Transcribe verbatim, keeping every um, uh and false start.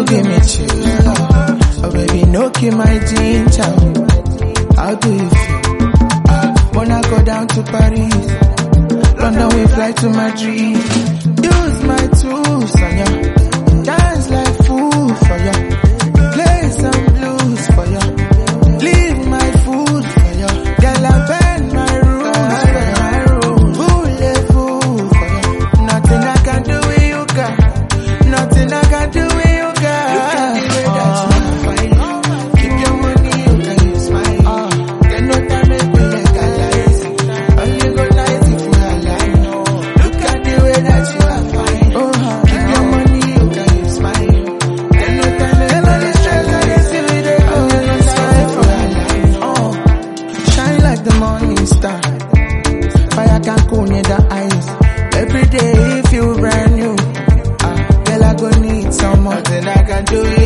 give me chills. Oh baby, no kill my ginger. How do you feel? Wanna go down to Paris, London we fly to Madrid. Use my tools on ya, dance like fool for ya, play some blues for ya, leave my food for ya. Girl, I bend my rules for ya, voulez-vous for ya. Nothing I can do with you, girl. Nothing I can do with you, girl. Look at the way that you fight. Keep your money, you can use mine. Get no time, make me legalize. Only go nice if you alive. Look at the way that you are fine. Keep your money, you can use mine. Get no time, make me legalize. Only go nice if you alive. Shine like the morning star. Fire can cool me the eyes. Every day if you brand new. Girl, I go need some more. Nothing I can do.